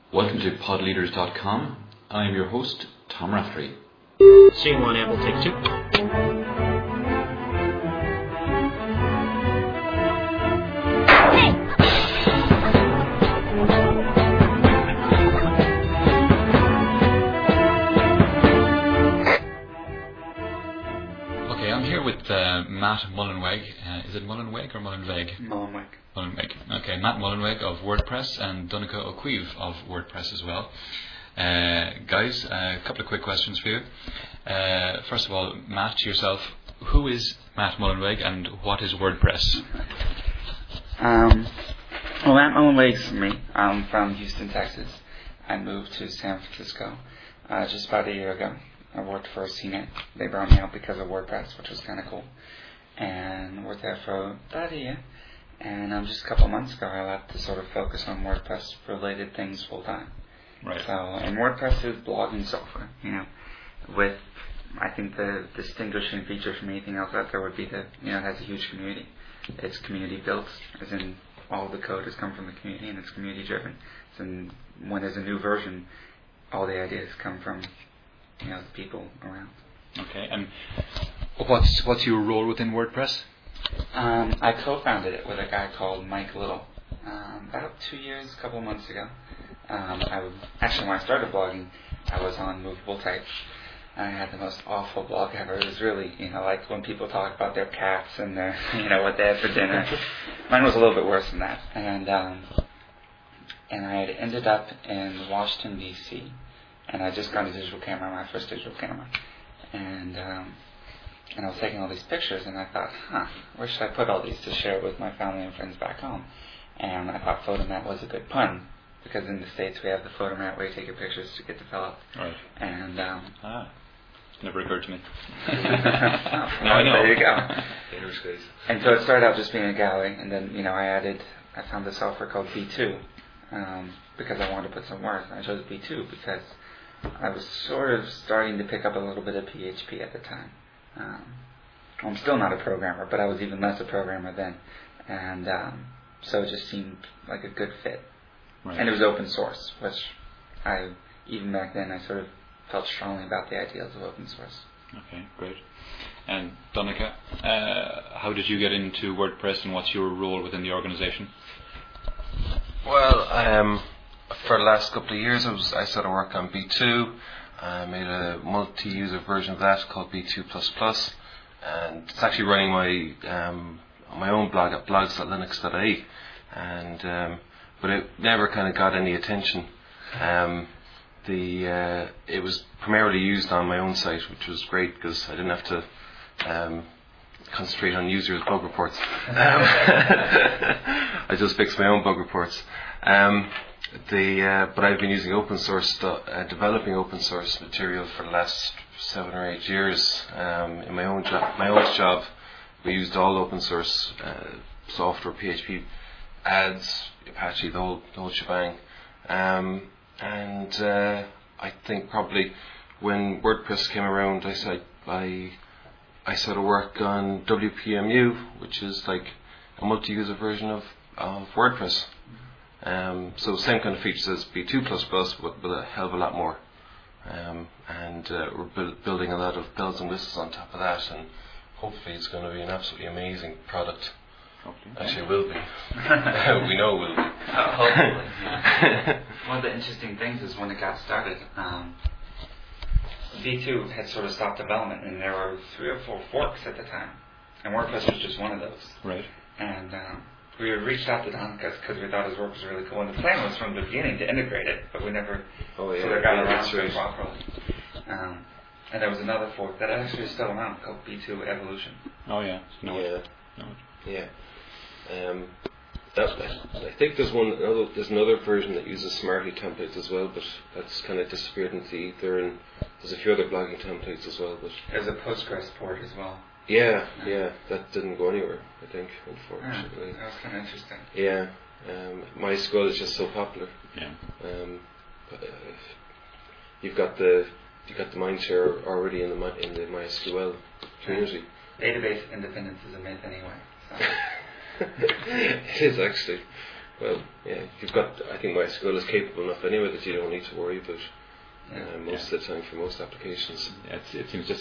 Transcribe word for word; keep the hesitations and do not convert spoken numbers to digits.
Welcome to pod leaders dot com. I am your host, Tom Raftery. Scene one, Apple, take two. Okay, I'm here with uh, Matt Mullenweg. Uh, is it Mullenweg or Mullenweg? Mullenweg. Mullenweg. Okay, Matt Mullenweg of WordPress and Donncha O'Keefe of WordPress as well. Uh, guys, uh, a couple of quick questions for you. Uh, first of all, Matt, to yourself, who is Matt Mullenweg and what is WordPress? Um, well, Matt Mullenweg's me. I'm from Houston, Texas. I moved to San Francisco uh, just about a year ago. I worked for C net. They brought me out because of WordPress, which was kind of cool. And worked there for about a year. And um, just a couple of months ago, I left to sort of focus on WordPress-related things full-time. Right. So, and WordPress is blogging software, you know, with, I think the distinguishing feature from anything else out there would be that, you know, it has a huge community. It's community built, as in all of the code has come from the community and it's community driven. So when there's a new version, all the ideas come from, you know, the people around. Okay, and what's what's your role within WordPress? Um, I co-founded it with a guy called Mike Little um, about two years, a couple of months ago. Um, I would, actually, when I started blogging, I was on Movable Type. I had the most awful blog ever. It was really, you know, like when people talk about their cats and their, you know, what they had for dinner. Mine was a little bit worse than that. And um, and I had ended up in Washington, D C, and I just got a digital camera, my first digital camera. And um, and I was taking all these pictures, and I thought, huh, where should I put all these to share with my family and friends back home? And I thought Photomat was a good pun, because in the States we have the Photomat where you take your pictures to get developed. Right. And um, ah, never occurred to me. oh, no, I know. There you go. And so it started out just being a gallery, and then, you know, I added, I found the software called B two um, because I wanted to put some work. I chose B two because I was sort of starting to pick up a little bit of P H P at the time. Um, I'm still not a programmer, but I was even less a programmer then, and um, so it just seemed like a good fit. Right. And it was open source, which I, even back then, I sort of felt strongly about the ideals of open source. Okay, great. And Donncha, uh, how did you get into WordPress and what's your role within the organization? Well, um, for the last couple of years, I, was, I started work on B two. I made a multi-user version of that called B two plus plus, and it's actually running my um, my own blog at blogs dot linux dot I E, and um, but it never kind of got any attention. Um, the uh, it was primarily used on my own site, which was great because I didn't have to um, concentrate on users' bug reports. Um, I just fixed my own bug reports. Um, the uh, but I've been using open source, stu- uh, developing open source material for the last seven or eight years. Um, in my own job, my old job, we used all open source uh, software, P H P, ads, Apache, the whole, the whole shebang. Um, and uh, I think probably when WordPress came around, I said I I started work on W P M U, which is like a multi-user version of, of WordPress. Um, so same kind of features as B two plus plus, but with a hell of a lot more. Um, and uh, we're bu- building a lot of bells and whistles on top of that, and hopefully it's going to be an absolutely amazing product. Hopefully. Actually, it will be. We know it will be. Uh, hopefully. Yeah. One of the interesting things is when it got started, um, V two had sort of stopped development, and there were three or four forks at the time, and WordPress was just one of those. Right. And um, we reached out to Donncha because we thought his work was really cool, and the plan was from the beginning to integrate it, but we never Oh, yeah. sort of got Yeah, around that's to it right. properly. Um, and there was another fork that actually is still around called B two Evolution. Oh yeah. No. Yeah. No. Yeah. Um, that, I think there's one. Another, there's another version that uses Smarty templates as well, but that's kind of disappeared into the ether. And there's a few other blogging templates as well. But There's a Postgres port as well. yeah, yeah, that didn't go anywhere. I think, Yeah, unfortunately. that was kind of interesting. Yeah. Um, MySQL is just so popular. Yeah. Um, but, uh, you've got the you've got the mindshare already in the mi- in the MySQL community. Database independence is a myth anyway. So. It is actually. Well, yeah, you've got. I think MySQL is capable enough anyway that you don't need to worry about uh, most Yeah. of the time for most applications. Yeah, it's, it seems just